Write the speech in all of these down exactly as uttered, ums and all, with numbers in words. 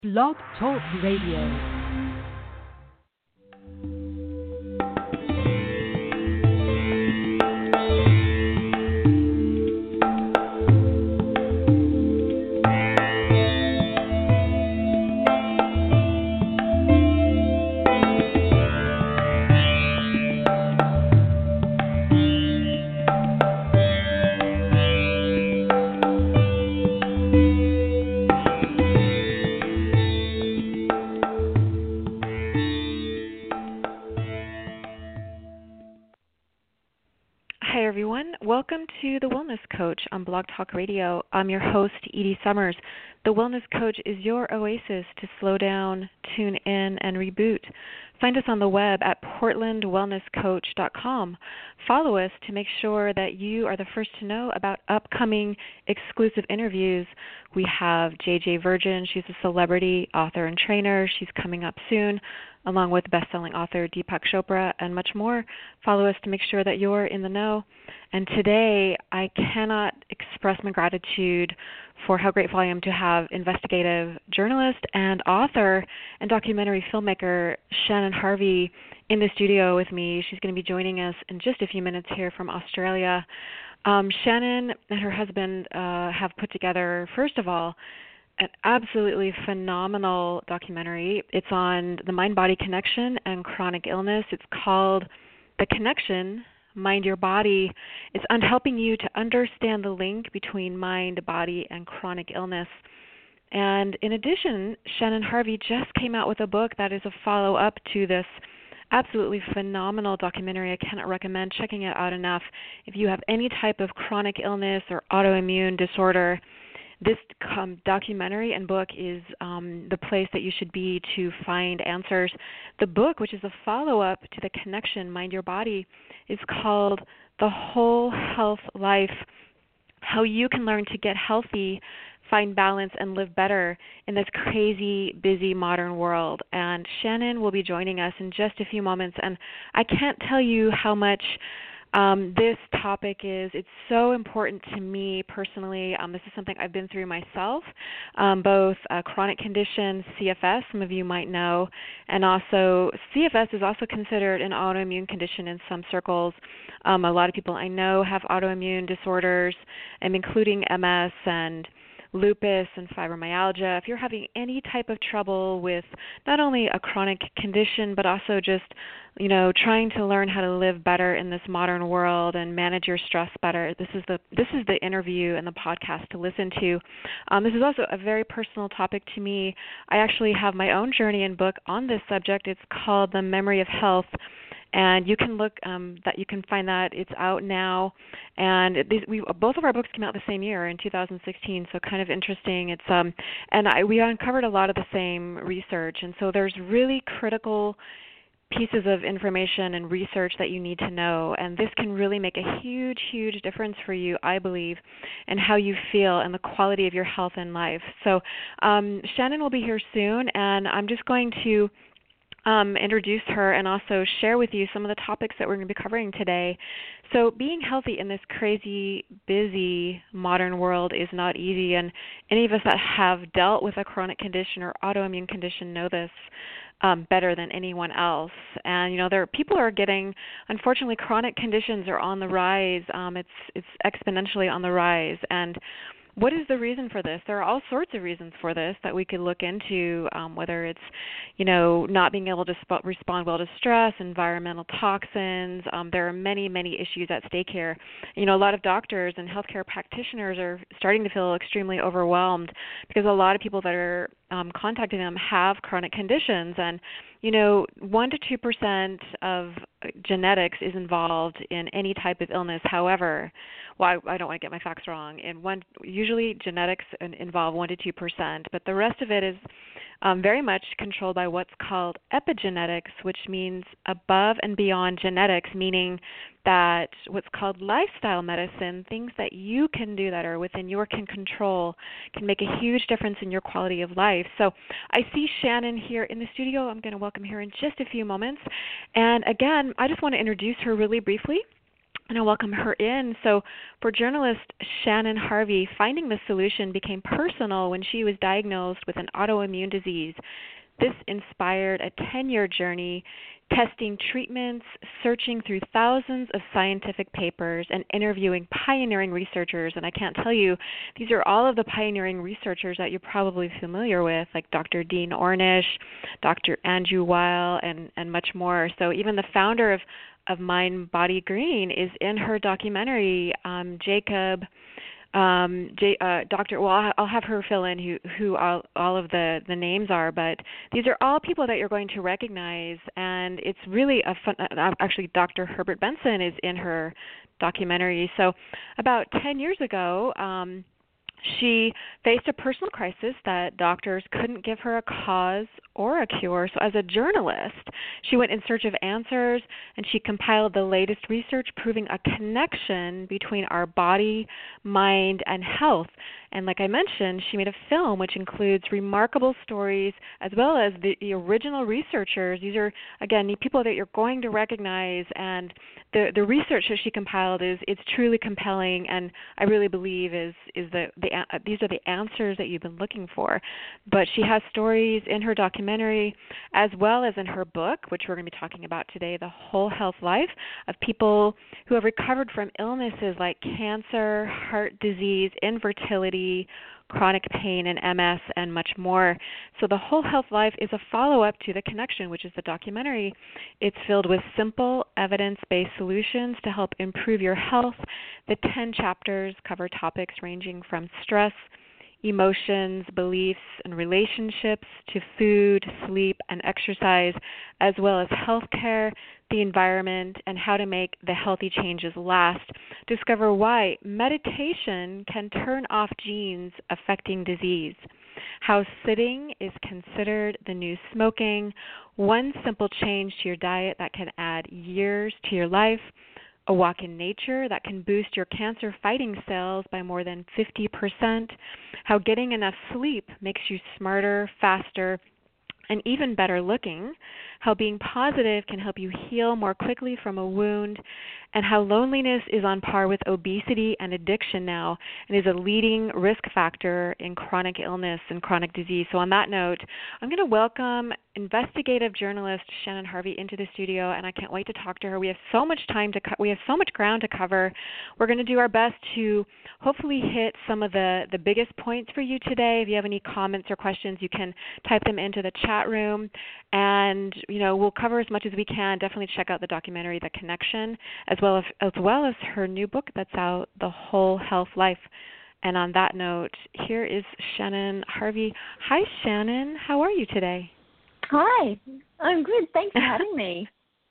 Blog Talk Radio. Hi, everyone. Welcome to The Wellness Coach on Blog Talk Radio. I'm your host, Edie Summers. The Wellness Coach is your oasis to slow down, tune in, and reboot. Find us on the web at portland wellness coach dot com. Follow us to make sure that you are the first to know about upcoming exclusive interviews. We have J J Virgin. She's a celebrity author and trainer. She's coming up soon, along with best-selling author Deepak Chopra and much more. Follow us to make sure that you're in the know. And today, I cannot express my gratitude for how grateful I am to have investigative journalist and author and documentary filmmaker Shannon Harvey in the studio with me. She's going to be joining us in just a few minutes here from Australia. Um, Shannon and her husband uh, have put together, first of all, an absolutely phenomenal documentary. It's on the mind-body connection and chronic illness. It's called The Connection, Mind Your Body. It's on helping you to understand the link between mind, body, and chronic illness. And in addition, Shannon Harvey just came out with a book that is a follow-up to this absolutely phenomenal documentary. I cannot recommend checking it out enough. If you have any type of chronic illness or autoimmune disorder, this um, documentary and book is um, the place that you should be to find answers. The book, which is a follow-up to The Connection, Mind Your Body, is called The Whole Health Life, How You Can Learn to Get Healthy, Find Balance, and Live Better in this crazy, busy modern world. And Shannon will be joining us in just a few moments, and I can't tell you how much Um, this topic is, it's so important to me personally. Um, this is something I've been through myself, um, both a chronic condition, C F S, some of you might know, and also C F S is also considered an autoimmune condition in some circles. Um, a lot of people I know have autoimmune disorders, um, including M S and lupus and fibromyalgia. If you're having any type of trouble with not only a chronic condition, but also just, you know, trying to learn how to live better in this modern world and manage your stress better, this is the this is the interview and the podcast to listen to. Um, this is also a very personal topic to me. I actually have my own journey and book on this subject. It's called The Memory of Health. And you can look um, that you can find that it's out now, and these, we both of our books came out the same year in two thousand sixteen. So kind of interesting. It's um, and I, we uncovered a lot of the same research, and so there's really critical pieces of information and research that you need to know, and this can really make a huge, huge difference for you, I believe, and how you feel and the quality of your health and life. So um, Shannon will be here soon, and I'm just going to Um, introduce her and also share with you some of the topics that we're going to be covering today. So being healthy in this crazy, busy modern world is not easy, and any of us that have dealt with a chronic condition or autoimmune condition know this um, better than anyone else. And, you know, there are people who are getting, unfortunately, chronic conditions are on the rise. Um, it's, it's exponentially on the rise, and what is the reason for this? There are all sorts of reasons for this that we could look into, um, whether it's, you know, not being able to sp- respond well to stress, environmental toxins. Um, there are many, many issues at stake here. You know, a lot of doctors and healthcare practitioners are starting to feel extremely overwhelmed because a lot of people that are um, contacting them have chronic conditions. And, you know, one to two percent of genetics is involved in any type of illness. However, well, I, I don't want to get my facts wrong. And one, usually genetics involve one to two percent, but the rest of it is um, very much controlled by what's called epigenetics, which means above and beyond genetics, meaning that what's called lifestyle medicine, things that you can do that are within your can control, can make a huge difference in your quality of life. So I see Shannon here in the studio. I'm going to welcome her in just a few moments. And again, I just want to introduce her really briefly. and I'll welcome her in. So for journalist Shannon Harvey, finding the solution became personal when she was diagnosed with an autoimmune disease. This inspired a ten-year journey testing treatments, searching through thousands of scientific papers, and interviewing pioneering researchers. And I can't tell you, these are all of the pioneering researchers that you're probably familiar with, like Doctor Dean Ornish, Doctor Andrew Weil, and, and much more. So even the founder of, of Mind Body Green is in her documentary, um, Jacob. Um, J, uh, Doctor Well, I'll have her fill in who who all, all of the, the names are, but these are all people that you're going to recognize, and it's really a fun. Uh, actually, Doctor Herbert Benson is in her documentary. So, about ten years ago, um, she faced a personal crisis that doctors couldn't give her a cause or a cure. So as a journalist, she went in search of answers, and she compiled the latest research proving a connection between our body, mind, and health. And like I mentioned, she made a film which includes remarkable stories as well as the, the original researchers. These are, again, the people that you're going to recognize, and the, the research that she compiled is it's truly compelling, and I really believe is is the, the uh, these are the answers that you've been looking for. But she has stories in her documentary as well as in her book, which we're going to be talking about today, The Whole Health Life, of people who have recovered from illnesses like cancer, heart disease, infertility, chronic pain, and M S, and much more. So The Whole Health Life is a follow-up to The Connection, which is the documentary. It's filled with simple, evidence-based solutions to help improve your health. The ten chapters cover topics ranging from stress, emotions, beliefs, and relationships to food, sleep, and exercise, as well as healthcare, the environment, and how to make the healthy changes last. Discover why meditation can turn off genes affecting disease, how sitting is considered the new smoking, one simple change to your diet that can add years to your life, a walk in nature that can boost your cancer-fighting cells by more than fifty percent, how getting enough sleep makes you smarter, faster, and even better looking, how being positive can help you heal more quickly from a wound, and how loneliness is on par with obesity and addiction now and is a leading risk factor in chronic illness and chronic disease. So on that note, I'm going to welcome investigative journalist Shannon Harvey into the studio, and I can't wait to talk to her. We have so much time to co- we have so much ground to cover. We're going to do our best to hopefully hit some of the, the biggest points for you today. If you have any comments or questions, you can type them into the chat room, and you know we'll cover as much as we can. Definitely check out the documentary, The Connection, as well as as well as her new book that's out, The Whole Health Life. And on that note, here is Shannon Harvey. Hi, Shannon. How are you today? Hi, I'm good. Thanks for having me.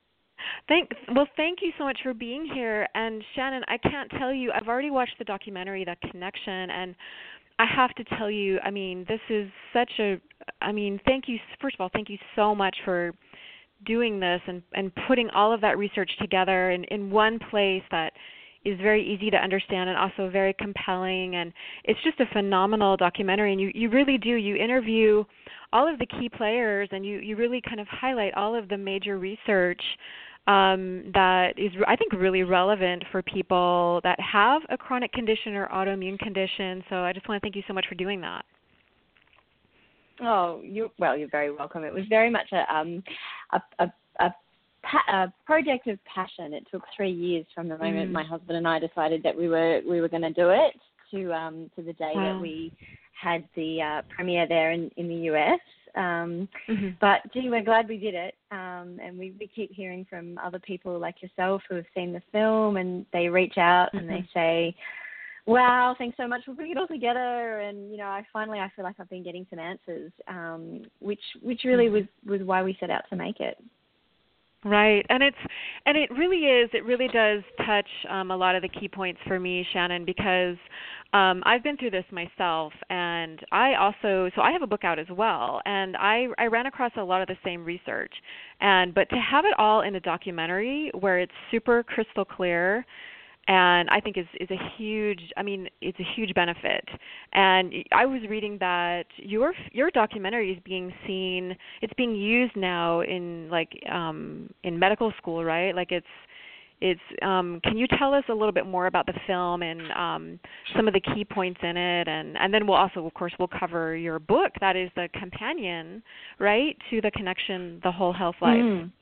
Thank, well, thank you so much for being here. And Shannon, I can't tell you, I've already watched the documentary, The Connection, and I have to tell you, I mean, this is such a, I mean, thank you, first of all, thank you so much for doing this and, and putting all of that research together in, in one place that is very easy to understand and also very compelling. And it's just a phenomenal documentary. And you, you really do, you interview all of the key players, and you, you really kind of highlight all of the major research um, that is, I think, really relevant for people that have a chronic condition or autoimmune condition. So I just want to thank you so much for doing that. Oh, you well, you're very welcome. It was very much a um, a, a, a, pa- a project of passion. It took three years from the moment mm. my husband and I decided that we were we were going to do it to um, to the day wow. that we had the uh, premiere there in, in the U S. Um, mm-hmm. But gee, we're glad we did it, um, and we, we keep hearing from other people like yourself who have seen the film, and they reach out mm-hmm. and they say, wow, thanks so much for putting it all together. And, you know, I finally, I feel like I've been getting some answers, um, which which really was, was why we set out to make it. Right. And it's and it really is, it really does touch um, a lot of the key points for me, Shannon, because um, I've been through this myself, and I also, so I have a book out as well, and I, I ran across a lot of the same research. And but to have it all in a documentary where it's super crystal clear, and I think is, is a huge, I mean, it's a huge benefit. And I was reading that your your documentary is being seen, it's being used now in like um, in medical school, right? Like it's It's um, can you tell us a little bit more about the film and um, some of the key points in it, and, and then we'll also, of course, we'll cover your book that is the companion, right, to The Connection, The Whole Health Life. Mm.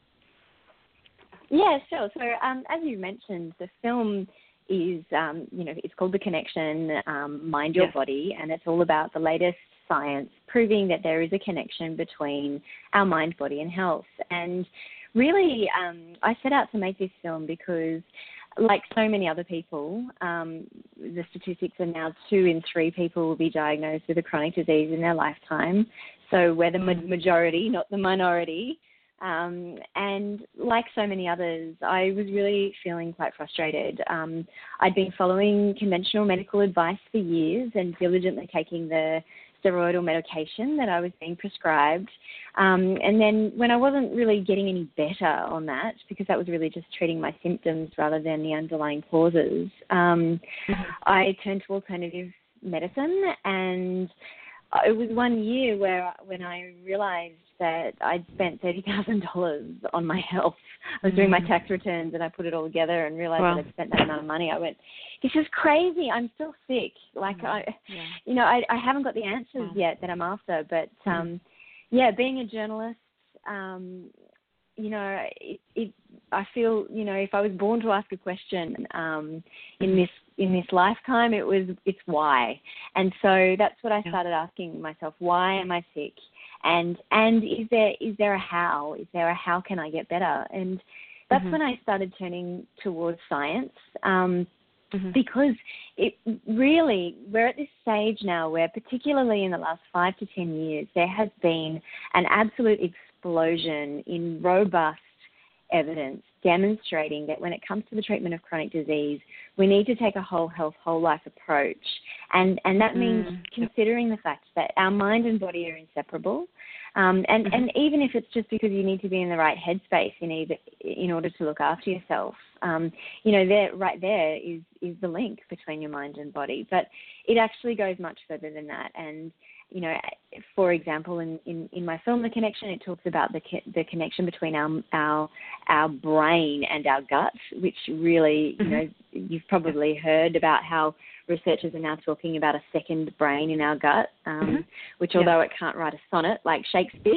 Yeah, sure. So um, as you mentioned, the film is, um, you know, it's called The Connection, um, Mind Your Yes. Body, and it's all about the latest science proving that there is a connection between our mind, body, and health. And really, um, I set out to make this film because, like so many other people, um, the statistics are now two in three people will be diagnosed with a chronic disease in their lifetime. So we're the ma- majority, not the minority. Um, and like so many others, I was really feeling quite frustrated. Um, I'd been following conventional medical advice for years and diligently taking the steroidal medication that I was being prescribed. Um, and then when I wasn't really getting any better on that, because that was really just treating my symptoms rather than the underlying causes, um, mm-hmm. I turned to alternative medicine. And it was one year where when I realized that I'd spent thirty thousand dollars on my health. I was doing my tax returns and I put it all together and realized wow. that I'd spent that amount of money. I went, this is crazy. I'm still sick. Like, I, yeah. you know, I, I haven't got the answers wow. yet that I'm after. But, um, yeah, being a journalist, um, you know, it, it, I feel, you know, if I was born to ask a question um, in this in this lifetime, it was, it's why. And so that's what I started asking myself, why am I sick? And and is there is there a how? Is there a how can I get better? And that's mm-hmm. when I started turning towards science, um, mm-hmm. because it really, we're at this stage now where, particularly in the last five to ten years, there has been an absolute explosion in robust evidence demonstrating that when it comes to the treatment of chronic disease, we need to take a whole health, whole life approach. And and that means mm. considering the fact that our mind and body are inseparable. Um, and, mm-hmm. and even if it's just because you need to be in the right headspace in, either, in order to look after yourself, um, you know, there, right there is, is the link between your mind and body. But it actually goes much further than that. And you know, for example, in, in, in my film, The Connection, it talks about the the connection between our our our brain and our gut, which really, mm-hmm. you know, you've probably heard about how researchers are now talking about a second brain in our gut, um, mm-hmm. which although yeah. it can't write a sonnet like Shakespeare,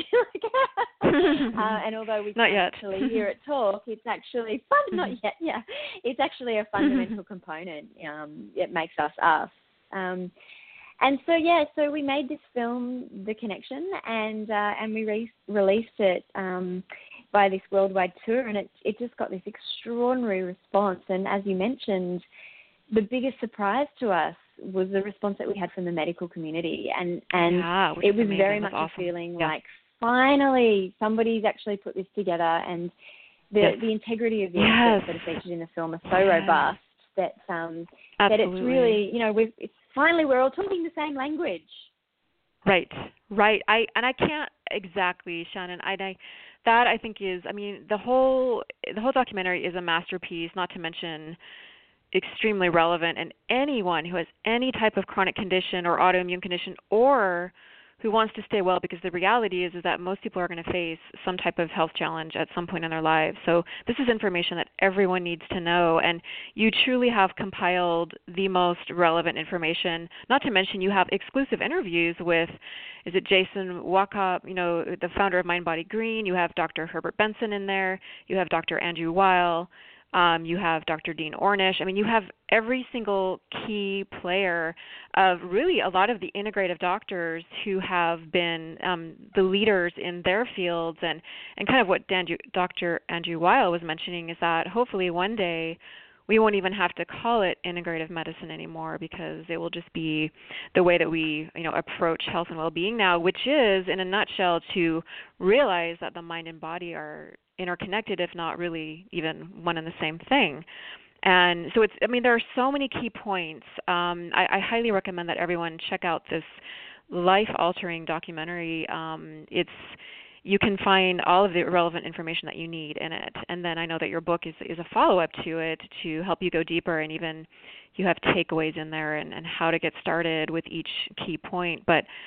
uh, and although we not can't yet. actually hear it talk, it's actually fun. Mm-hmm. Not yet, yeah. It's actually a fundamental component. Um, it makes us us. Um, And so, yeah, so we made this film, The Connection, and uh, and we re- released it um, by this worldwide tour, and it it just got this extraordinary response. And as you mentioned, the biggest surprise to us was the response that we had from the medical community. And, and yeah, it was amazing. very That's much awesome. a feeling yeah. like, finally, somebody's actually put this together, and the, yes. the integrity of the yes. excerpts that are featured in the film are so yes. robust that um, that it's really, you know, we've, it's finally we're all talking the same language. Right, right. I and I can't exactly, Shannon. I, I that I think is, I mean, the whole the whole documentary is a masterpiece. Not to mention, extremely relevant, and anyone who has any type of chronic condition or autoimmune condition, or who wants to stay well, because the reality is is that most people are going to face some type of health challenge at some point in their lives. So this is information that everyone needs to know, and you truly have compiled the most relevant information. Not to mention you have exclusive interviews with, is it Jason Wakop, you know, the founder of Mind Body Green. You have Doctor Herbert Benson in there. You have Doctor Andrew Weil. Um, you have Doctor Dean Ornish. I mean, you have every single key player of really a lot of the integrative doctors who have been um, the leaders in their fields. And, and kind of what Dan, Doctor Andrew Weil was mentioning is that hopefully one day we won't even have to call it integrative medicine anymore, because it will just be the way that we, you know, approach health and well-being now, which is, in a nutshell, to realize that the mind and body are interconnected, if not really even one and the same thing. And so it's, I mean, there are so many key points. Um, I, I highly recommend that everyone check out this life-altering documentary. Um, it's, you can find all of the relevant information that you need in it. And then I know that your book is, is a follow-up to it to help you go deeper, and even you have takeaways in there and, and how to get started with each key point. But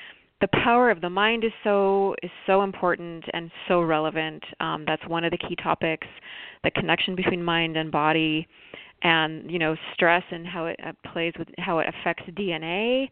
the power of the mind is so is so important and so relevant. Um, that's one of the key topics, the connection between mind and body, and you know stress and how it uh, plays with how it affects D N A,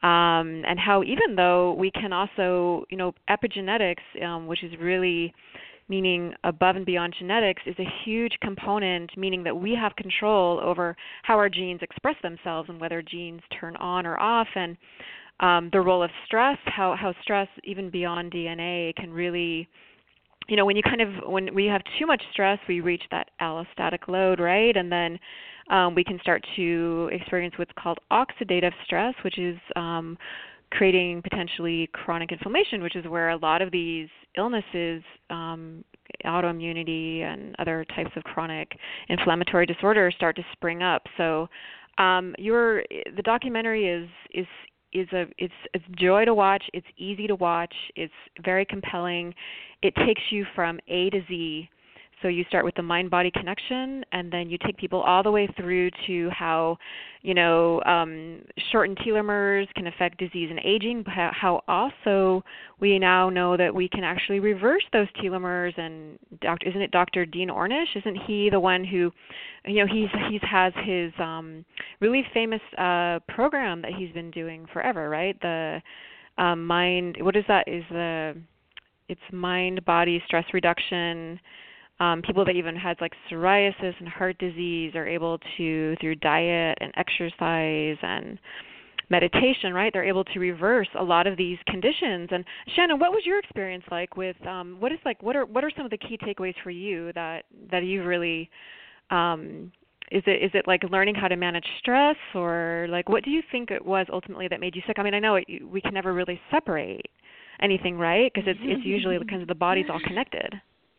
um, and how even though we can also you know epigenetics, um, which is really meaning above and beyond genetics, is a huge component, meaning that we have control over how our genes express themselves and whether genes turn on or off, and um, the role of stress, how, how stress, even beyond D N A, can really, you know, when you kind of, when we have too much stress, we reach that allostatic load, right? And then um, we can start to experience what's called oxidative stress, which is um, creating potentially chronic inflammation, which is where a lot of these illnesses, um, autoimmunity and other types of chronic inflammatory disorders start to spring up. So um, your the documentary is is is a it's it's joy to watch. It's easy to watch. It's very compelling. It takes you from A to Z. So you start with the mind-body connection, and then you take people all the way through to how, you know, um, shortened telomeres can affect disease and aging, but how, how also we now know that we can actually reverse those telomeres. And Doctor isn't it Doctor Dean Ornish? Isn't he the one who, you know, he's he's has his um, really famous uh, program that he's been doing forever, right? The um, mind. What is that? Is the it's mind-body stress reduction. Um, people that even had like psoriasis and heart disease are able to, through diet and exercise and meditation, right, they're able to reverse a lot of these conditions. And Shannon, what was your experience like with, um, what is like, what are what are some of the key takeaways for you that, that you really, um, is it is it like learning how to manage stress, or like what do you think it was ultimately that made you sick? I mean, I know it, we can never really separate anything, right, because it's, it's usually because the body's all connected.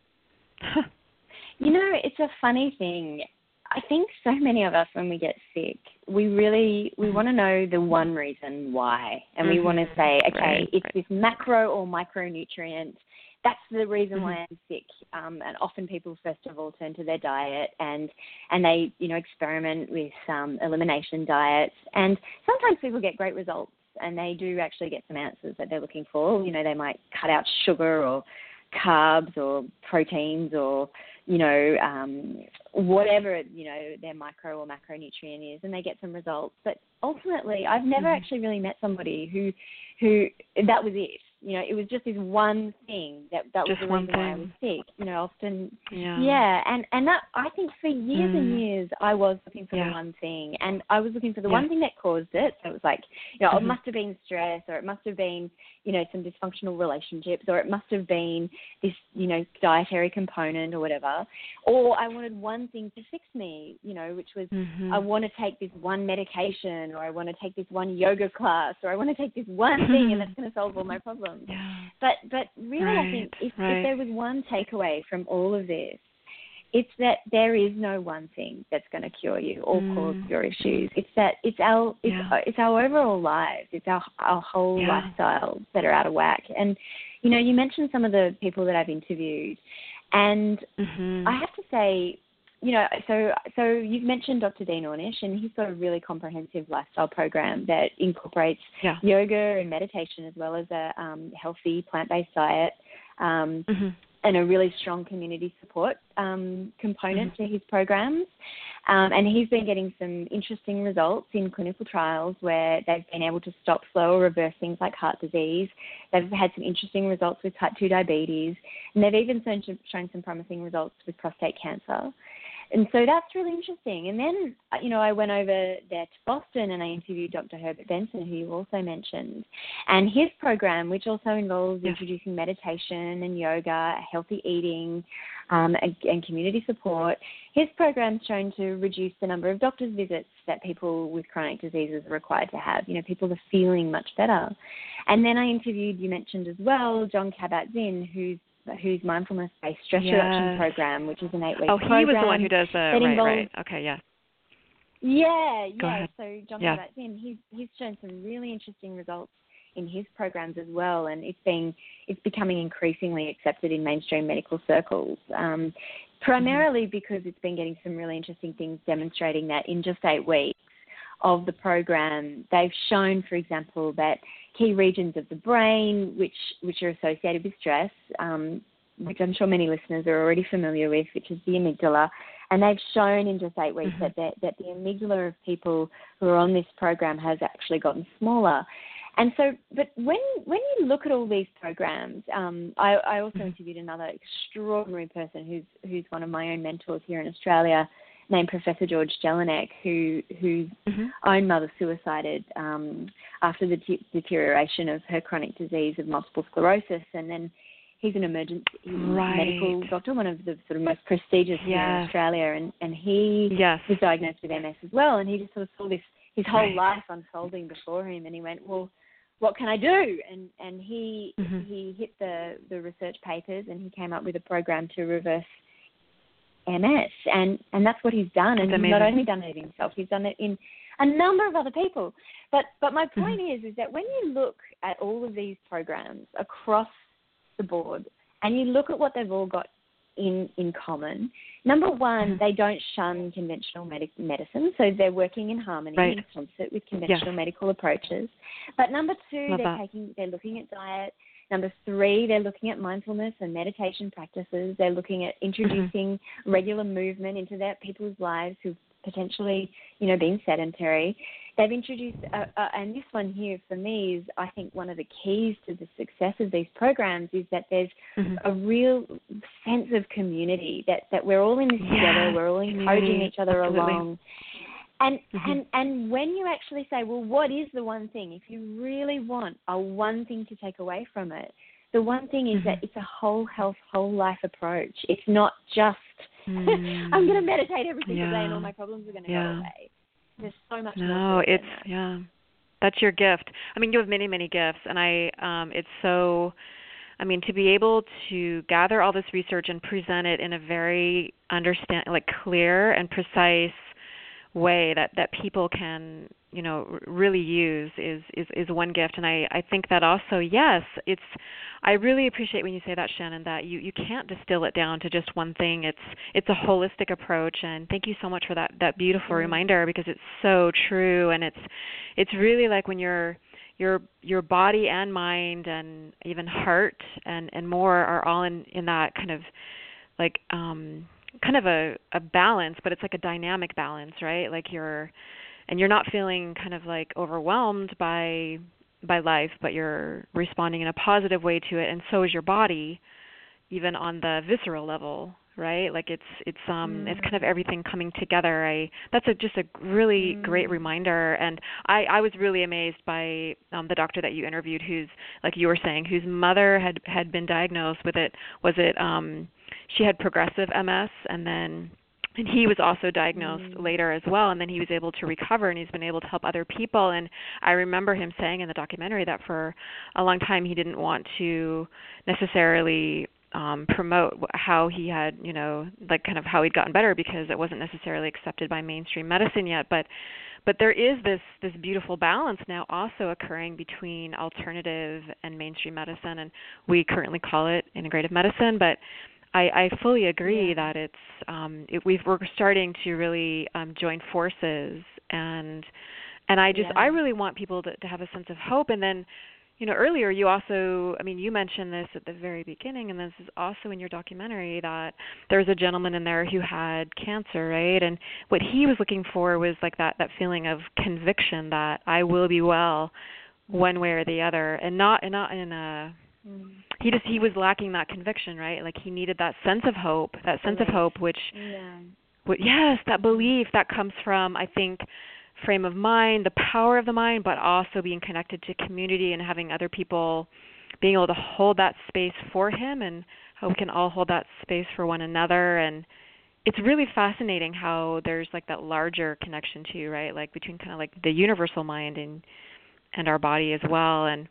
You know, it's a funny thing. I think so many of us, when we get sick, we really, we want to know the one reason why. And mm-hmm. we want to say, okay, right, it's right. this macro or micronutrient. That's the reason mm-hmm. why I'm sick. Um, and often people, first of all, turn to their diet and, and they, you know, experiment with um, elimination diets. And sometimes people get great results and they do actually get some answers that they're looking for. You know, they might cut out sugar or carbs or proteins or, you know, um, whatever, you know, their micro or macronutrient is, and they get some results. But ultimately, I've never mm-hmm. actually really met somebody who, who that was it. You know, it was just this one thing that that just was the reason why I was sick. You know, often, yeah, yeah and and that I think for years mm. and years I was looking for yeah. the one thing, and I was looking for the yeah. one thing that caused it. So it was like, you know, mm-hmm. it must have been stress, or it must have been, you know, some dysfunctional relationships, or it must have been this, you know, dietary component or whatever. Or I wanted one thing to fix me, you know, which was mm-hmm. I want to take this one medication, or I want to take this one yoga class, or I want to take this one thing, and that's going to solve all my problems. Yeah. But but really, right, I think if, right. if there was one takeaway from all of this, it's that there is no one thing that's going to cure you or mm. cause your issues. It's that it's our it's, yeah. it's our overall lives. It's our our whole yeah. lifestyles that are out of whack. And you know, you mentioned some of the people that I've interviewed, and mm-hmm. I have to say, you know, so so you've mentioned Doctor Dean Ornish, and he's got a really comprehensive lifestyle program that incorporates yeah. yoga and meditation, as well as a um, healthy plant-based diet, um, mm-hmm. and a really strong community support um, component mm-hmm. to his programs. Um, and he's been getting some interesting results in clinical trials where they've been able to stop, slow, or reverse things like heart disease. They've had some interesting results with type two diabetes, and they've even shown, shown some promising results with prostate cancer. And so that's really interesting. And then, you know, I went over there to Boston and I interviewed Doctor Herbert Benson, who you also mentioned. And his program, which also involves yeah. introducing meditation and yoga, healthy eating, um, and, and community support, his program's shown to reduce the number of doctor's visits that people with chronic diseases are required to have. You know, people are feeling much better. And then I interviewed, you mentioned as well, Jon Kabat-Zinn, who's whose mindfulness-based stress yes. reduction program, which is an eight-week oh, program. Oh, he was the one who does the, right, involves, right. Okay, yeah. Yeah, Go yeah. ahead. So Jon yeah. Kabat-Zinn, he's, he's shown some really interesting results in his programs as well, and it's being it's becoming increasingly accepted in mainstream medical circles, um, primarily mm-hmm. because it's been getting some really interesting things demonstrating that in just eight weeks, of the program, they've shown, for example, that key regions of the brain which, which are associated with stress, um, which I'm sure many listeners are already familiar with, which is the amygdala, and they've shown in just eight weeks mm-hmm. that, that, that the amygdala of people who are on this program has actually gotten smaller. And so, but when when you look at all these programs, um, I, I also interviewed another extraordinary person who's who's one of my own mentors here in Australia, named Professor George Jelinek, who whose mm-hmm. own mother suicided um, after the de- deterioration of her chronic disease of multiple sclerosis, and then he's an emergency right. medical doctor, one of the sort of most prestigious yes. here in Australia, and and he yes. was diagnosed with M S as well, and he just sort of saw this his whole right. life unfolding before him, and he went, well, what can I do? And and he mm-hmm. he hit the, the research papers, and he came up with a program to reverse M S, and, and that's what he's done. And that's he's amazing. not only done it himself, he's done it in a number of other people. But but my point mm-hmm. is is that when you look at all of these programs across the board, and you look at what they've all got in in common, number one, mm-hmm. they don't shun conventional medic- medicine, so they're working in harmony right. in concert with conventional yes. medical approaches. But number two, Love they're that. taking they're looking at diet. Number three, they're looking at mindfulness and meditation practices. They're looking at introducing mm-hmm. regular movement into their people's lives who've potentially, you know, been sedentary. They've introduced, uh, uh, and this one here for me is, I think, one of the keys to the success of these programs is that there's mm-hmm. a real sense of community, that, that we're all in this yeah. together, we're all encouraging community. each other Absolutely. along. And, mm-hmm. and and when you actually say, well, what is the one thing? If you really want a one thing to take away from it, the one thing is mm-hmm. that it's a whole health, whole life approach. It's not just, mm. I'm going to meditate every single yeah. day and all my problems are going to yeah. go away. There's so much no, more to it it's, than that. yeah. That's your gift. I mean, you have many, many gifts, and I, um, it's so, I mean, to be able to gather all this research and present it in a very understand, like clear and precise way that, that people can, you know, really use is, is, is one gift. And I, I think that also, yes, it's, I really appreciate when you say that, Shannon, that you, you can't distill it down to just one thing. It's, it's a holistic approach. And thank you so much for that, that beautiful mm-hmm. reminder, because it's so true. And it's, it's really like when you're, your, your body and mind and even heart and, and more are all in, in that kind of like, um, kind of a, a balance, but it's like a dynamic balance, right? Like you're, and you're not feeling kind of like overwhelmed by by life, but you're responding in a positive way to it, and so is your body, even on the visceral level, right? Like it's it's um mm. it's kind of everything coming together. I that's a, just a really mm. great reminder, and I, I was really amazed by um, the doctor that you interviewed, who's like you were saying, whose mother had had been diagnosed with it. Was it um she had progressive M S, and then. And he was also diagnosed mm. later as well, and then he was able to recover, and he's been able to help other people. And I remember him saying in the documentary that for a long time he didn't want to necessarily um, promote how he had, you know, like kind of how he'd gotten better, because it wasn't necessarily accepted by mainstream medicine yet. But but there is this, this beautiful balance now also occurring between alternative and mainstream medicine, and we currently call it integrative medicine, but I, I fully agree yeah. that it's um, it, we've, we're starting to really um, join forces, and and I just yeah. I really want people to, to have a sense of hope. And then, you know, earlier you also, I mean, you mentioned this at the very beginning, and this is also in your documentary, that there's a gentleman in there who had cancer, right? And what he was looking for was like that that feeling of conviction that I will be well, one way or the other, and not and not in a He just he was lacking that conviction, right? Like he needed that sense of hope, that sense belief. of hope, which, yeah. which, yes, that belief that comes from, I think, frame of mind, the power of the mind, but also being connected to community and having other people being able to hold that space for him, and how we can all hold that space for one another. And it's really fascinating how there's like that larger connection too, right? Like between kind of like the universal mind and and our body as well. And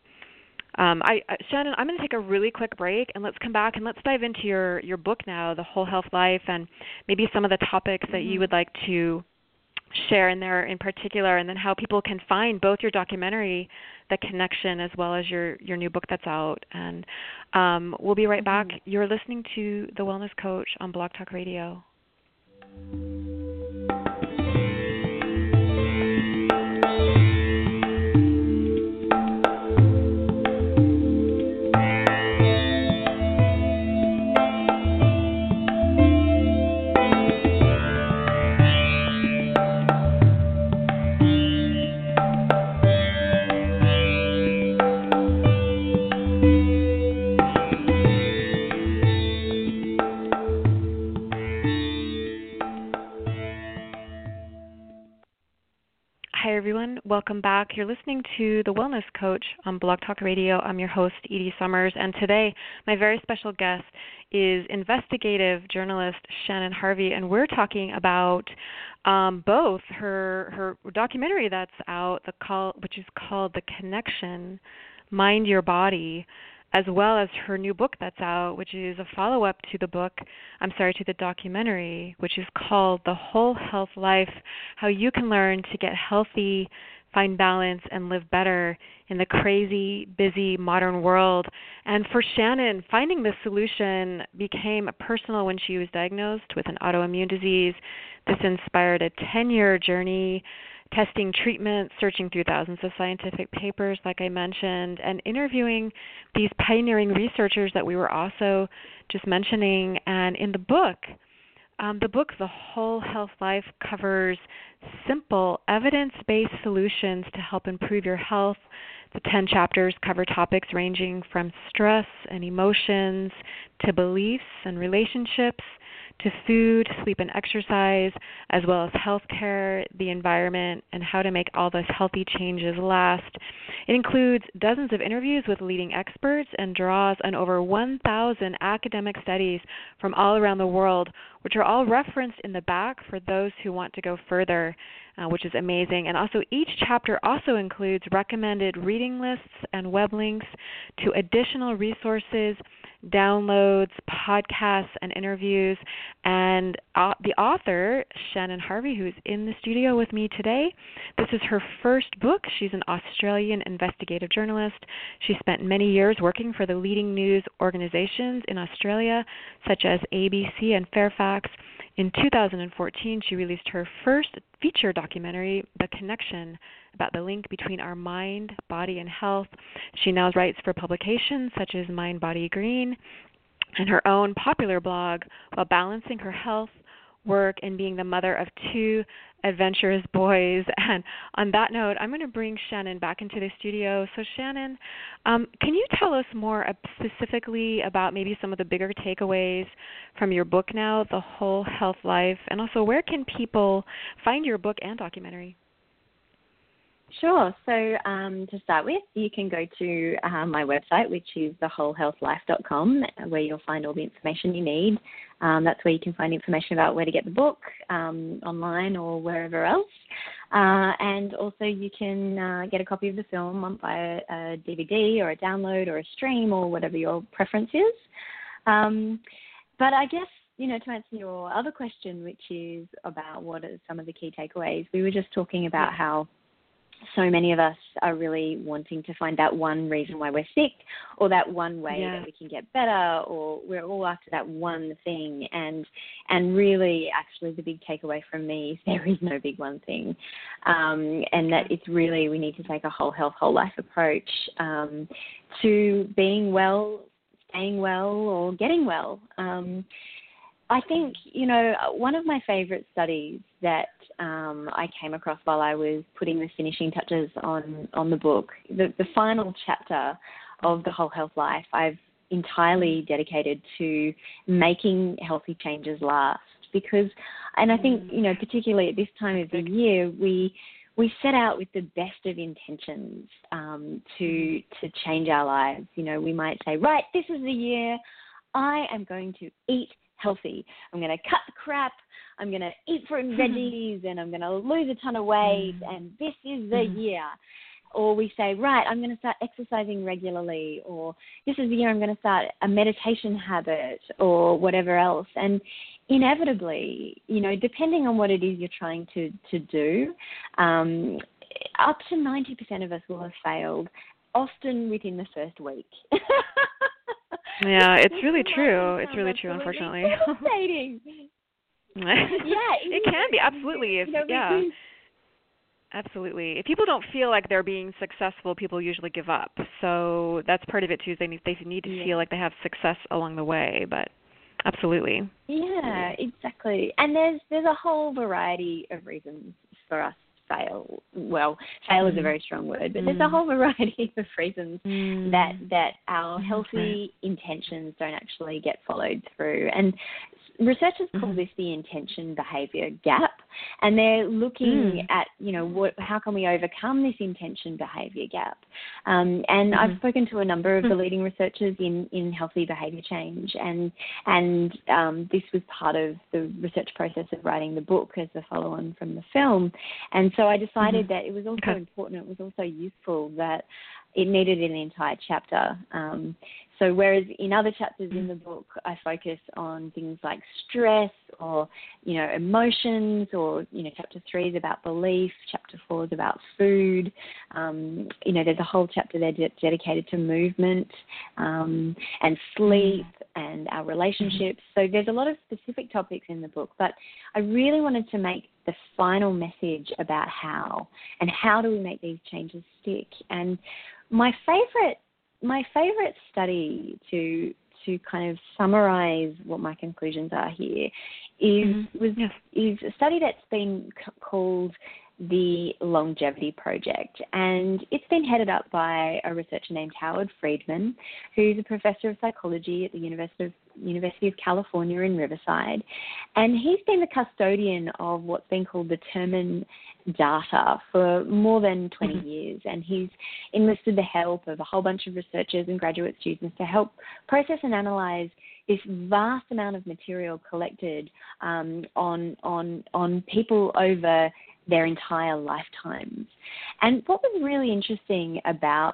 Um, I, uh, Shannon, I'm going to take a really quick break, and let's come back and let's dive into your, your book now, The Whole Health Life, and maybe some of the topics that mm-hmm. you would like to share in there in particular, and then how people can find both your documentary, The Connection, as well as your, your new book that's out. And um, we'll be right mm-hmm. back. You're listening to The Wellness Coach on Blog Talk Radio. welcome back. You're listening to The Wellness Coach on Blog Talk Radio. I'm your host, Edie Summers, and today my very special guest is investigative journalist Shannon Harvey, and we're talking about um, both her her documentary that's out, the call, which is called The Connection, Mind Your Body, as well as her new book that's out, which is a follow-up to the book, I'm sorry, to the documentary, which is called The Whole Health Life, How You Can Learn to Get Healthy, Find Balance, and Live Better in the Crazy, Busy, Modern World. And for Shannon, finding this solution became personal when she was diagnosed with an autoimmune disease. This inspired a ten-year journey testing treatments, searching through thousands of scientific papers, like I mentioned, and interviewing these pioneering researchers that we were also just mentioning. And in the book, um, the book, The Whole Health Life, covers simple, evidence-based solutions to help improve your health. The ten chapters cover topics ranging from stress and emotions to beliefs and relationships, to food, sleep, and exercise, as well as healthcare, the environment, and how to make all those healthy changes last. It includes dozens of interviews with leading experts and draws on over one thousand academic studies from all around the world, which are all referenced in the back for those who want to go further, uh, which is amazing. And also each chapter also includes recommended reading lists and web links to additional resources, downloads, podcasts, and interviews. And uh, the author, Shannon Harvey, who is in the studio with me today, this is her first book. She's an Australian investigative journalist. She spent many years working for the leading news organizations in Australia, such as A B C and Fairfax. In two thousand fourteen, she released her first feature documentary, The Connection, about the link between our mind, body, and health. She now writes for publications such as Mind, Body, Green, and her own popular blog, while balancing her health, work, and being the mother of two adventurous boys. And on that note, I'm going to bring Shannon back into the studio. So Shannon, um, can you tell us more specifically about maybe some of the bigger takeaways from your book now, The Whole Health Life, and also where can people find your book and documentary? Sure. So um, to start with, you can go to uh, my website, which is the whole health life dot com, where you'll find all the information you need. Um, that's where you can find information about where to get the book, um, online or wherever else. Uh, and also you can uh, get a copy of the film via a D V D or a download or a stream or whatever your preference is. Um, but I guess, you know, to answer your other question, which is about what are some of the key takeaways, we were just talking about how so many of us are really wanting to find that one reason why we're sick, or that one way yeah. that we can get better, or we're all after that one thing. And and really, actually, the big takeaway from me is there is no big one thing, um, and that it's really, we need to take a whole health, whole life approach um, to being well, staying well, or getting well. Um, I think, you know, one of my favorite studies that um, I came across while I was putting the finishing touches on, on the book, the, the final chapter of The Whole Health Life, I've entirely dedicated to making healthy changes last. Because, and I think, you know, particularly at this time of the year, we we set out with the best of intentions um, to to change our lives. You know, we might say, right, this is the year I am going to eat healthy. I'm going to cut the crap. I'm going to eat fruit and veggies, and I'm going to lose a ton of weight, and this is the year. Or we say, right, I'm going to start exercising regularly, or this is the year I'm going to start a meditation habit, or whatever else. And inevitably, you know, depending on what it is you're trying to, to do, um, up to ninety percent of us will have failed, often within the first week. Yeah, it's really true. It's really true, unfortunately. yeah, it can be, absolutely. If, yeah, absolutely. If people don't feel like they're being successful, people usually give up. So that's part of it too. Is they need they need to yeah. feel like they have success along the way. But absolutely. Yeah, exactly. And there's there's a whole variety of reasons for us fail. Well, fail mm. is a very strong word, but mm. there's a whole variety of reasons mm. that that our healthy intentions don't actually get followed through. And researchers call mm. this the intention behavior gap. and they're looking mm. at, you know, what, how can we overcome this intention behaviour gap? Um, and mm-hmm. I've spoken to a number of the leading researchers in, in healthy behaviour change, and and um, this was part of the research process of writing the book as a follow-on from the film. And so I decided mm-hmm. that it was also okay. important, it was also useful that it needed an entire chapter. Um, so whereas in other chapters in the book, I focus on things like stress or, you know, emotions, or, you know, chapter three is about belief, chapter four is about food. Um, you know, there's a whole chapter there de- dedicated to movement um, and sleep and our relationships. So there's a lot of specific topics in the book, but I really wanted to make the final message about how, and how do we make these changes stick. And my favorite My favourite study to to kind of summarise what my conclusions are here is mm-hmm. was yes. is a study that's been c- called the Longevity Project, and it's been headed up by a researcher named Howard Friedman, who's a professor of psychology at the University of University of California in Riverside, and he's been the custodian of what's been called the Terman data for more than twenty mm-hmm. years, and he's enlisted the help of a whole bunch of researchers and graduate students to help process and analyse this vast amount of material collected um, on on on people over their entire lifetimes. And what was really interesting about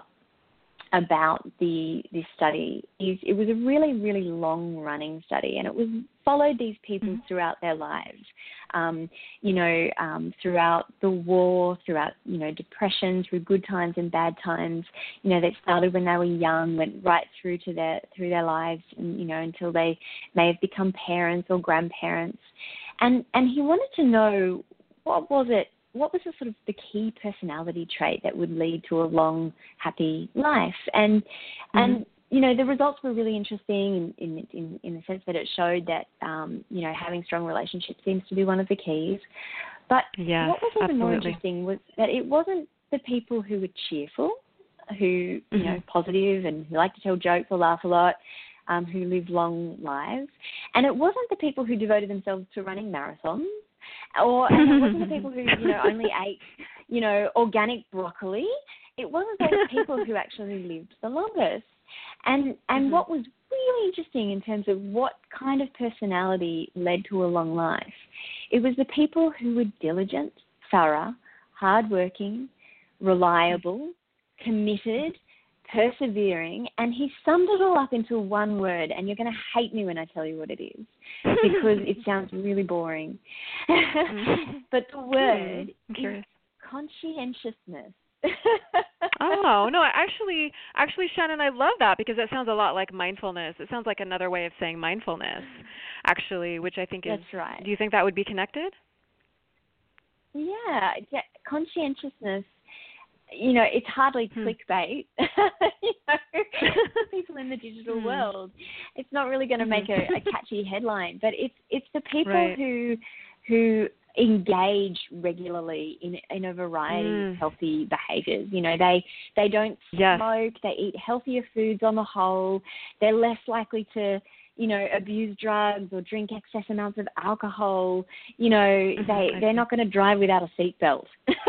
about the this study is it was a really, really long-running study, and it was followed these people mm-hmm. throughout their lives, um, you know, um, throughout the war, throughout, you know, depression, through good times and bad times. You know, they started when they were young, went right through to their through their lives, and, you know, until they may have become parents or grandparents. And and he wanted to know, what was it what was the sort of the key personality trait that would lead to a long, happy life? And, mm-hmm. and you know, the results were really interesting in, in, in, in the sense that it showed that, um, you know, having strong relationships seems to be one of the keys. But yes, what was even absolutely. more interesting was that it wasn't the people who were cheerful, who, you mm-hmm. know, positive and who like to tell jokes or laugh a lot, um, who live long lives. And it wasn't the people who devoted themselves to running marathons, or and it wasn't the people who, you know, only ate, you know, organic broccoli. It wasn't those people who actually lived the longest. And and mm-hmm. what was really interesting in terms of what kind of personality led to a long life, it was the people who were diligent, thorough, hardworking, reliable, committed, persevering, and he summed it all up into one word, and you're going to hate me when I tell you what it is, because it sounds really boring. But the word mm, is conscientiousness. Oh, no, actually, actually, Shannon, I love that, because that sounds a lot like mindfulness. It sounds like another way of saying mindfulness, actually, which I think is... That's right. Do you think that would be connected? Yeah, yeah, conscientiousness. You know, it's hardly hmm. clickbait. You know, people in the digital hmm. world, it's not really going to make a, a catchy headline, but it's it's the people right. who who engage regularly in in a variety mm. of healthy behaviours. You know, they they don't yes. smoke, they eat healthier foods on the whole, they're less likely to, you know, abuse drugs or drink excess amounts of alcohol. You know, mm-hmm. they they're not going to drive without a seatbelt.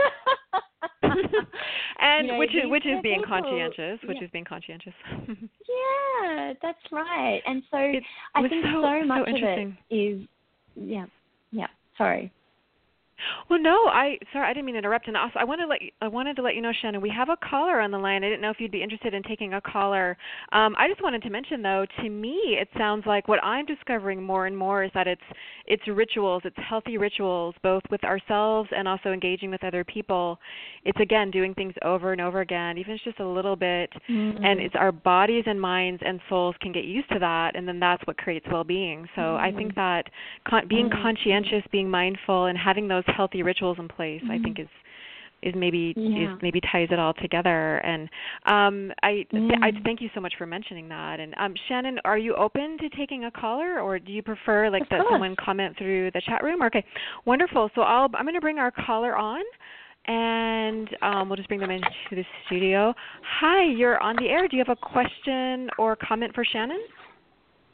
And you know, which is which is being people, conscientious, which yeah. is being conscientious. Yeah, that's right. And so it I think so, so much so of it is, yeah, yeah. Sorry. Well, no, I sorry, I didn't mean to interrupt. And also, I wanted to let you, I wanted to let you know, Shannon, we have a caller on the line. I didn't know if you'd be interested in taking a caller. Um, I just wanted to mention, though, to me, it sounds like what I'm discovering more and more is that it's it's rituals, it's healthy rituals, both with ourselves and also engaging with other people. It's again doing things over and over again, even if it's just a little bit, mm-hmm. and it's our bodies and minds and souls can get used to that, and then that's what creates well-being. So mm-hmm. I think that con- being mm-hmm. conscientious, being mindful, and having those healthy rituals in place, mm-hmm. I think is is maybe yeah. is maybe ties it all together. And um, I th- mm. I thank you so much for mentioning that. And um, Shannon, are you open to taking a caller, or do you prefer like of that course. someone comment through the chat room? Okay, wonderful. So I'll I'm going to bring our caller on, and um, we'll just bring them into the studio. Hi, you're on the air. Do you have a question or comment for Shannon?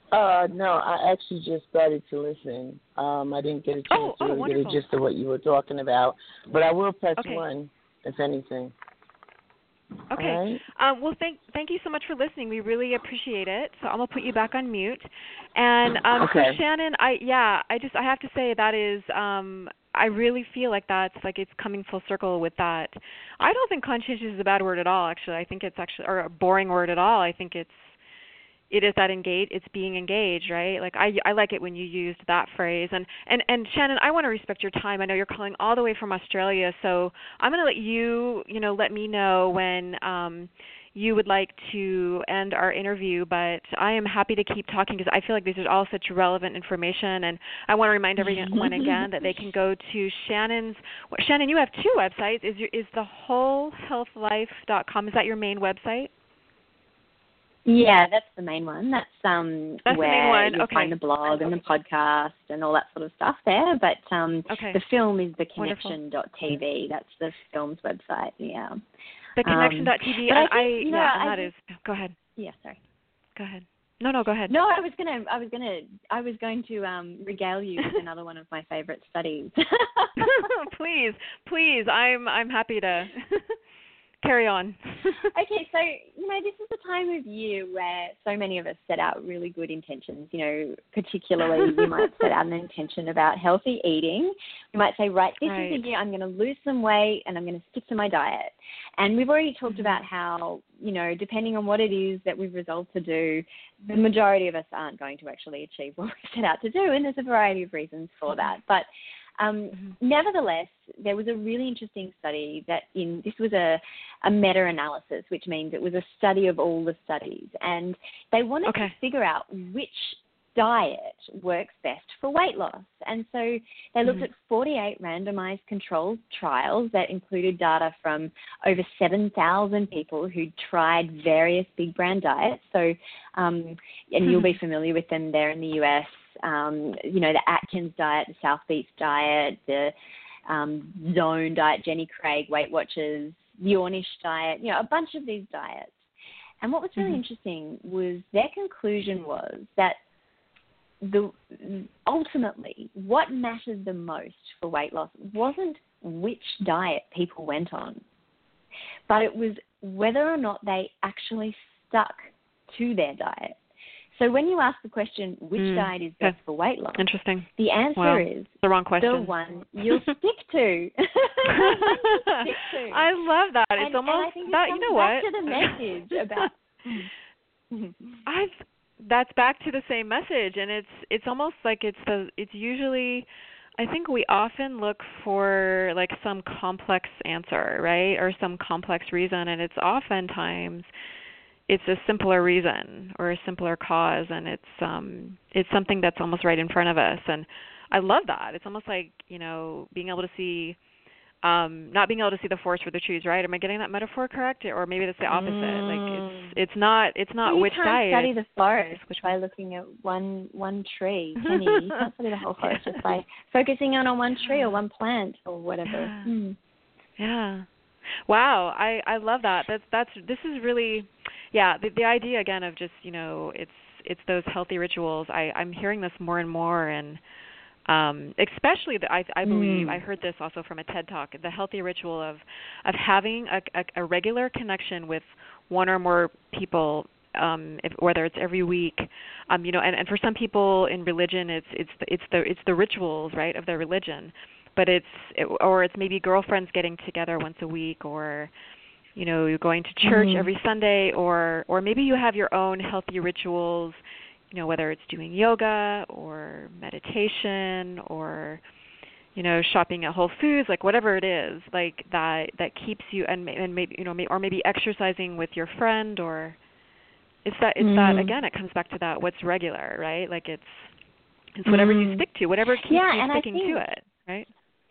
Uh, no, I actually just started to listen. Um, I didn't get a chance Oh, to oh, really wonderful. get a gist of what you were talking about, but I will press Okay. one, if anything. Okay. All right. Um, well, thank thank you so much for listening. We really appreciate it. So I'm gonna put you back on mute. And um, Okay. so Shannon, I yeah, I just I have to say that is um, I really feel like that's like it's coming full circle with that. I don't think conscientious is a bad word at all. Actually, I think it's actually or a boring word at all. I think it's it is that engage it's being engaged, right? Like I I like it when you used that phrase. And and and Shannon, I want to respect your time. I know you're calling all the way from Australia, so I'm going to let you, you know, let me know when um you would like to end our interview, but I am happy to keep talking because I feel like this is all such relevant information, and I want to remind everyone again that they can go to Shannon's Shannon, you have two websites. Is your is the whole health life dot com, is that your main website? Yeah, that's the main one. That's um That's where the main one. you'll Okay. find the blog and the podcast and all that sort of stuff there. But um Okay. the film is the Wonderful. connection dot t v. That's the film's website. Yeah. The connection dot t v, Um, and but I I, think, you know, yeah, I and that think- is. Go ahead. Yeah, sorry. Go ahead. No, no, go ahead. No, I was gonna, I was gonna, I was going to um, regale you with another one of my favorite studies. please, please, I'm, I'm happy to carry on. Okay, so, you know, this is the time of year where so many of us set out really good intentions. You know, particularly we might set out an intention about healthy eating. We might say, right, this Right. is the year I'm going to lose some weight and I'm going to stick to my diet. And we've already talked Mm-hmm. about how, you know, depending on what it is that we've resolved to do, the majority of us aren't going to actually achieve what we set out to do. And there's a variety of reasons for that. But Um, Mm-hmm. nevertheless, there was a really interesting study that in this was a, a meta-analysis, which means it was a study of all the studies, and they wanted Okay. to figure out which diet works best for weight loss. And so they looked Mm-hmm. at forty-eight randomized controlled trials that included data from over seven thousand people who tried various big brand diets. So, um, and you'll be familiar with them there in the U S. Um, you know, the Atkins diet, the South Beach diet, the um, Zone diet, Jenny Craig, Weight Watchers, the Ornish diet, you know, a bunch of these diets. And what was really Mm-hmm. interesting was their conclusion was that the ultimately what mattered the most for weight loss wasn't which diet people went on, but it was whether or not they actually stuck to their diet. So when you ask the question, which Mm, diet is best okay. for weight loss, Interesting. the answer Wow. is The wrong question. the one you'll stick to. The one you'll stick to. I love that. It's and, almost and I think that. it You comes know back what? to the message about. I've that's back to the same message, and it's it's almost like it's the it's usually. I think we often look for like some complex answer, right, or some complex reason, and it's oftentimes it's a simpler reason or a simpler cause, and it's um it's something that's almost right in front of us. And I love that. It's almost like, you know, being able to see um not being able to see the forest for the trees, right? Am I getting that metaphor correct? Or maybe that's the opposite. Mm. Like it's it's not it's not you which can't diet. study the forest which by looking at one one tree, can you? You can't study the whole forest just by focusing on, on one tree or one plant or whatever. Yeah. Mm. Yeah. Wow, I, I love that. That's that's this is really, yeah. The the idea again of just, you know, it's it's those healthy rituals. I I'm hearing this more and more, and um, especially the, I I believe Mm. I heard this also from a TED Talk. The healthy ritual of of having a a, a regular connection with one or more people. Um, if, whether it's every week, um, you know, and, and for some people in religion, it's it's the, it's the it's the rituals, right, of their religion. But it's, it, or it's maybe girlfriends getting together once a week, or, you know, you're going to church Mm-hmm. every Sunday, or, or maybe you have your own healthy rituals, you know, whether it's doing yoga or meditation or, you know, shopping at Whole Foods, like whatever it is, like that, that keeps you, and, and maybe, you know, or maybe exercising with your friend, or it's that, it's Mm. that, again, it comes back to that, what's regular, right? Like it's, it's whatever Mm. you stick to, whatever keeps Yeah, you and I sticking think- to it, right?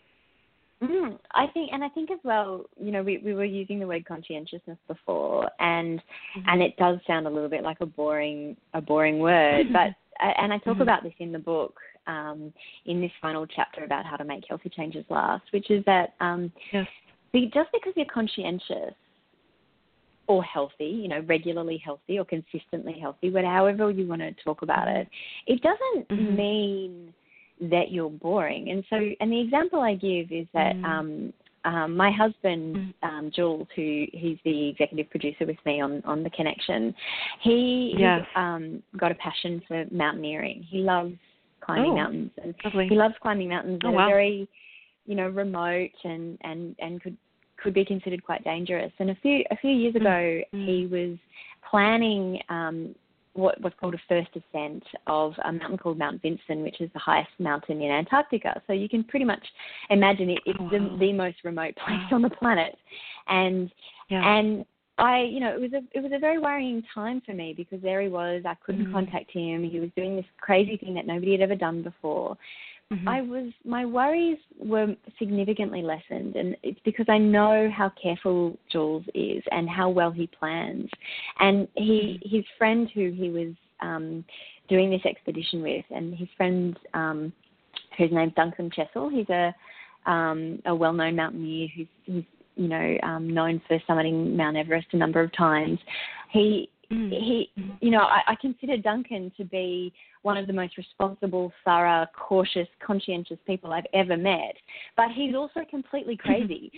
Mm, I think, and I think as well, you know, we, we were using the word conscientiousness before, and Mm-hmm. and it does sound a little bit like a boring a boring word, but and I talk Mhm. about this in the book um, in this final chapter about how to make healthy changes last, which is that um, Yes. be, just because you're conscientious or healthy, you know, regularly healthy or consistently healthy, but however you want to talk about it, it doesn't mm-hmm. mean that you're boring. And so, and the example I give is that mm-hmm. um, um, my husband, um, Jules, who he's the executive producer with me on, on The Connection, he yes. he's, um, got a passion for mountaineering. He loves climbing oh, mountains. And lovely. he loves climbing mountains oh, that wow. are very, you know, remote and, and, and could could be considered quite dangerous. And a few a few years ago, mm-hmm. he was planning um, what was called a first ascent of a mountain called Mount Vinson, which is the highest mountain in Antarctica. So you can pretty much imagine it, it's oh, wow. the, the most remote place wow. on the planet. And yeah. and I, you know, it was a it was a very worrying time for me because there he was. I couldn't mm-hmm. contact him. He was doing this crazy thing that nobody had ever done before. Mm-hmm. I was, my worries were significantly lessened, and it's because I know how careful Jules is and how well he plans. And he, mm-hmm. his friend who he was um, doing this expedition with, and his friend um, whose name's Duncan Chessel, he's a um, a well-known mountaineer who's, who's you know um, known for summiting Mount Everest a number of times. He mm-hmm. he, you know, I, I consider Duncan to be one of the most responsible, thorough, cautious, conscientious people I've ever met. But he's also completely crazy.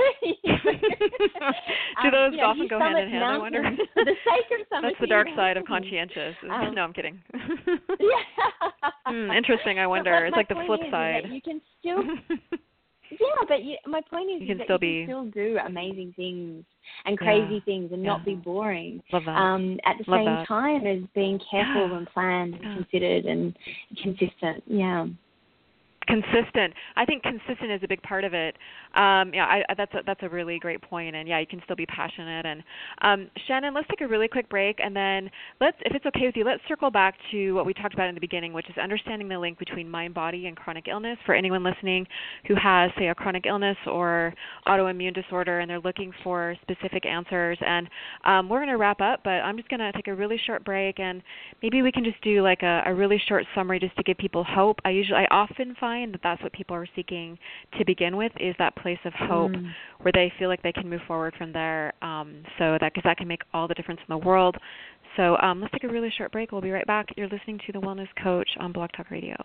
Do those um, you know, often go hand in hand, I wonder? For the sake of That's the dark side of conscientious. Um, no, I'm kidding. yeah. mm, interesting, I wonder. It's like the flip side. You can still... Yeah, but you, my point is, you can is that still you be, can still do amazing things and crazy yeah, things and yeah. not be boring. Love that. Um, at the Love same that. time as being careful yeah. and planned and yeah. considered and consistent. Yeah. Consistent. I think consistent is a big part of it. Um, yeah, I, that's a, that's a really great point. And yeah, you can still be passionate. And um, Shannon, let's take a really quick break, and then let's, if it's okay with you, let's circle back to what we talked about in the beginning, which is understanding the link between mind, body, and chronic illness. For anyone listening who has, say, a chronic illness or autoimmune disorder, and they're looking for specific answers. And um, we're going to wrap up, but I'm just going to take a really short break, and maybe we can just do like a, a really short summary just to give people hope. I usually, I often find that that's what people are seeking to begin with, is that place of hope mm. where they feel like they can move forward from there. Um, so that, because that can make all the difference in the world. So um, let's take a really short break. We'll be right back. You're listening to The Wellness Coach on Blog Talk Radio.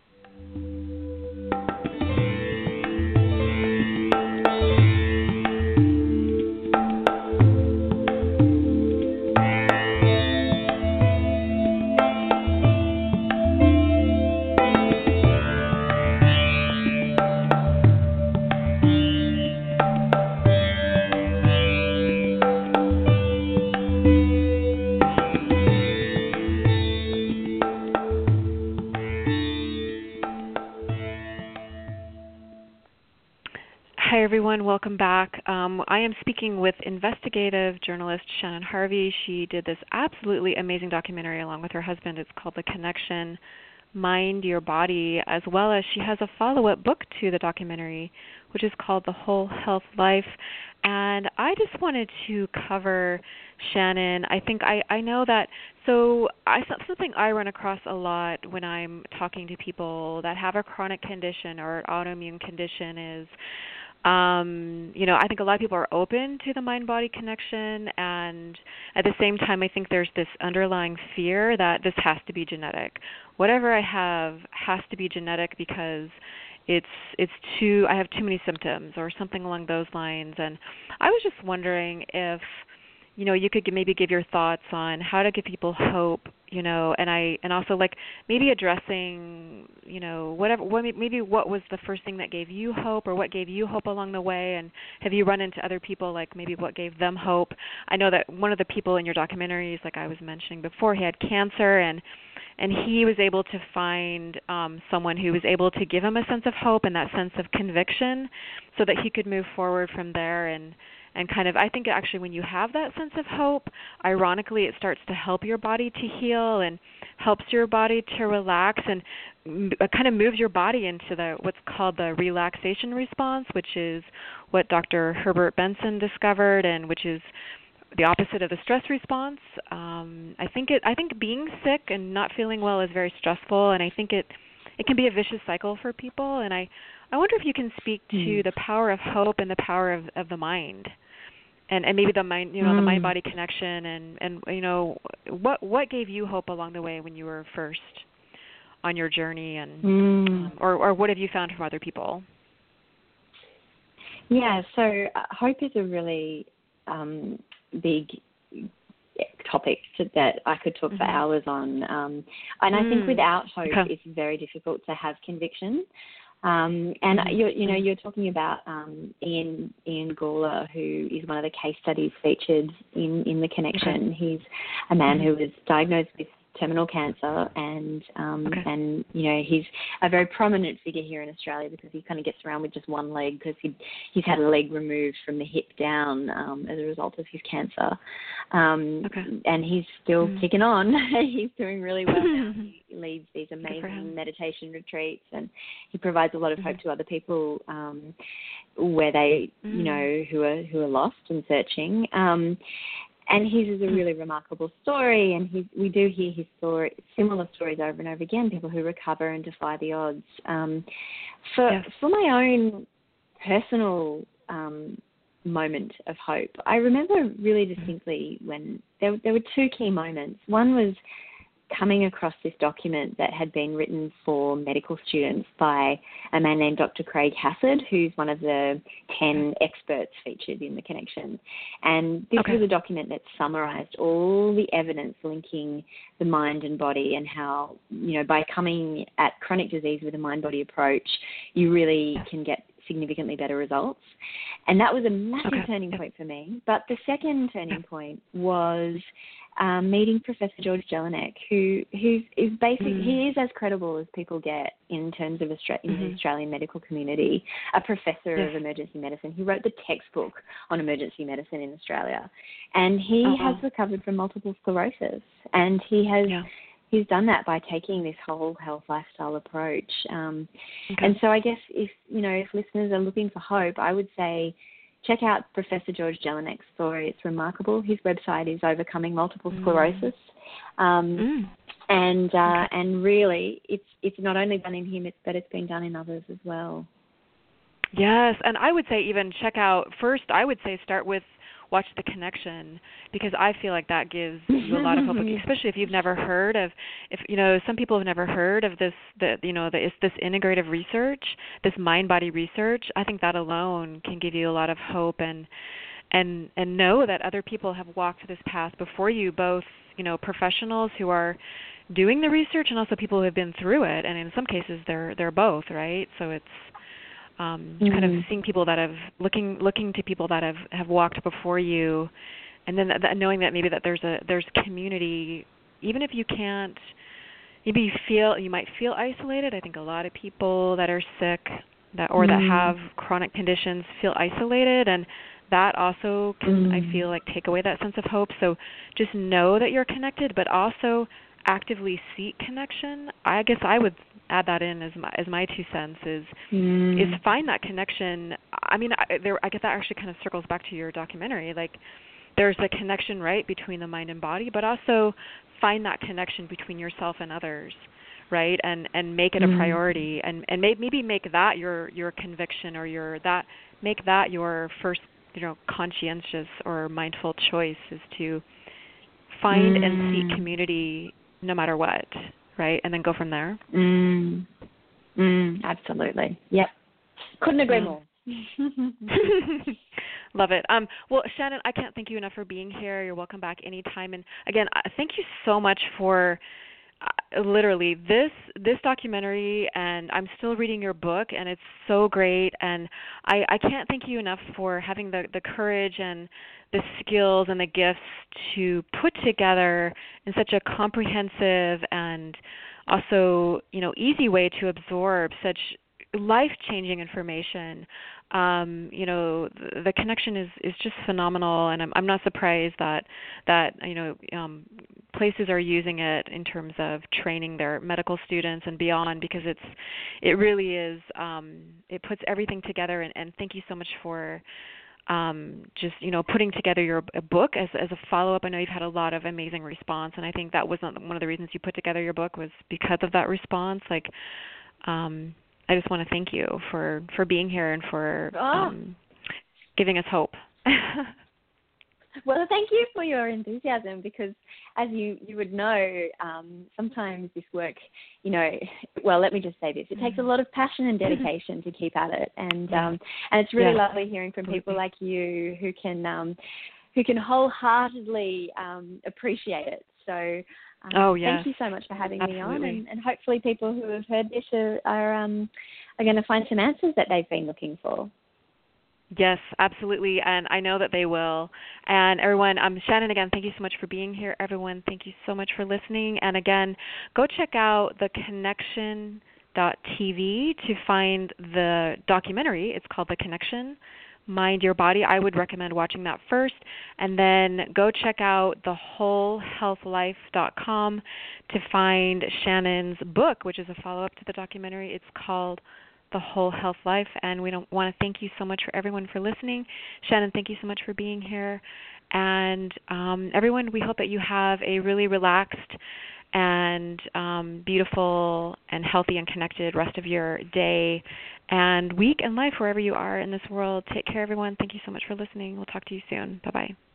Hi, everyone. Welcome back. Um, I am speaking with investigative journalist Shannon Harvey. She did this absolutely amazing documentary along with her husband. It's called The Connection, Mind, Your Body, as well as she has a follow-up book to the documentary, which is called The Whole Health Life. And I just wanted to cover, Shannon, I think I, I know that, so I, something I run across a lot when I'm talking to people that have a chronic condition or an autoimmune condition is, Um, you know, I think a lot of people are open to the mind-body connection, and at the same time, I think there's this underlying fear that this has to be genetic. Whatever I have has to be genetic because it's it's too I have too many symptoms or something along those lines. And I was just wondering if, you know, you could maybe give your thoughts on how to give people hope, you know, and I and also like maybe addressing, you know, whatever, what, maybe what was the first thing that gave you hope, or what gave you hope along the way, and have you run into other people, like maybe what gave them hope? I know that one of the people in your documentaries, like I was mentioning before, he had cancer, and and he was able to find um, someone who was able to give him a sense of hope and that sense of conviction so that he could move forward from there. And And kind of, I think actually when you have that sense of hope, ironically, it starts to help your body to heal and helps your body to relax, and m- kind of moves your body into the what's called the relaxation response, which is what Doctor Herbert Benson discovered, and which is the opposite of the stress response. Um, I think it. I think being sick and not feeling well is very stressful, and I think it it can be a vicious cycle for people. And I, I wonder if you can speak to mm. the power of hope and the power of, of the mind, and, and maybe the mind, you know, mm. the mind-body connection, and, and you know, what what gave you hope along the way when you were first on your journey, and mm. um, or or what have you found from other people? Yeah, so uh, hope is a really um, big topic to, that I could talk mm-hmm. for hours on, um, and I mm. think without hope, okay. it's very difficult to have conviction. Um, and mm-hmm. you're, you know, you're talking about um, Ian Ian Gawler, who is one of the case studies featured in, in The Connection. Okay. He's a man mm-hmm. who was diagnosed with terminal cancer, and um, okay. and you know he's a very prominent figure here in Australia because he kind of gets around with just one leg because he he's had a leg removed from the hip down um, as a result of his cancer, um, okay. and he's still mm. kicking on. He's doing really well now. He leads these amazing meditation retreats, and he provides a lot of hope mm-hmm. to other people um, where they mm. you know who are who are lost and searching. Um, And his is a really remarkable story, and he, we do hear his story, similar stories over and over again, people who recover and defy the odds. Um, for yes. for my own personal um, moment of hope, I remember really distinctly when there, there were two key moments. One was coming across this document that had been written for medical students by a man named Doctor Craig Hassard, who's one of the ten experts featured in The Connection. And this okay. was a document that summarised all the evidence linking the mind and body, and how, you know, by coming at chronic disease with a mind-body approach, you really can get significantly better results. And that was a massive okay. turning point for me. But the second turning point was um, meeting Professor George Jelinek, who who is basically, mm. he is as credible as people get in terms of Austra- in mm-hmm. the Australian medical community, a professor yes. of emergency medicine. He wrote the textbook on emergency medicine in Australia. And he uh-huh. has recovered from multiple sclerosis. And he has... Yeah. He's done that by taking this whole health lifestyle approach. Um, okay. And so I guess if, you know, if listeners are looking for hope, I would say check out Professor George Jelinek's story. It's remarkable. His website is Overcoming Multiple Sclerosis. Mm. Um, mm. And uh, okay. and really, it's it's not only done in him, it's, but it's been done in others as well. Yes, and I would say even check out, first I would say start with watch The Connection, because I feel like that gives you a lot of hope, especially if you've never heard of, if you know, some people have never heard of this, the, you know, the, it's this integrative research, this mind-body research. I think that alone can give you a lot of hope, and and and know that other people have walked this path before you, both, you know, professionals who are doing the research and also people who have been through it, and in some cases they're they're both, right? So it's Um, mm-hmm. kind of seeing people that have looking looking to people that have, have walked before you, and then that, that knowing that maybe that there's a there's community, even if you can't, maybe you feel you might feel isolated. I think a lot of people that are sick that or mm-hmm. that have chronic conditions feel isolated, and that also can mm-hmm. I feel like take away that sense of hope. So just know that you're connected, but also actively seek connection. I guess I would add that in as my as my two cents is mm. is find that connection. I mean, I, there, I guess that actually kind of circles back to your documentary. Like, there's a connection, right, between the mind and body, but also find that connection between yourself and others, right, and and make it a mm. priority, and and may, maybe make that your your conviction, or your that make that your first, you know, conscientious or mindful choice, is to find mm. and seek community no matter what. Right, and then go from there. Mm. Mm, absolutely. Yep. Couldn't agree mm. more. Love it. Um, well, Shannon, I can't thank you enough for being here. You're welcome back anytime. And again, thank you so much for uh, literally this this documentary. And I'm still reading your book, and it's so great. And I, I can't thank you enough for having the, the courage and the skills and the gifts to put together in such a comprehensive and also, you know, easy way to absorb such life-changing information. Um, you know, the, the connection is, is just phenomenal, and I'm, I'm not surprised that that you know um, places are using it in terms of training their medical students and beyond, because it's it really is um, it puts everything together. And, and thank you so much for um, just, you know, putting together your a book as as a follow-up. I know you've had a lot of amazing response, and I think that was one of the reasons you put together your book, was because of that response. Like, um, I just want to thank you for, for being here and for oh. um, giving us hope. Well, thank you for your enthusiasm because, as you, you would know, um, sometimes this work, you know, well, let me just say this. It takes a lot of passion and dedication to keep at it. And yeah. um, and it's really yeah. lovely hearing from people like you who can um, who can wholeheartedly um, appreciate it. So um, oh, yes. thank you so much for having Absolutely. me on. And, and hopefully people who have heard this are, are, um, are going to find some answers that they've been looking for. Yes, absolutely, and I know that they will. And everyone, um, Shannon, again, thank you so much for being here. Everyone, thank you so much for listening. And again, go check out the connection dot t v to find the documentary. It's called The Connection, Mind Your Body. I would recommend watching that first. And then go check out the whole health life dot com to find Shannon's book, which is a follow-up to the documentary. It's called The Whole Health Life, and we don't want to thank you so much for everyone for listening. Shannon, thank you so much for being here. And um, everyone, we hope that you have a really relaxed and um, beautiful and healthy and connected rest of your day and week and life wherever you are in this world. Take care, everyone. Thank you so much for listening. We'll talk to you soon. Bye-bye.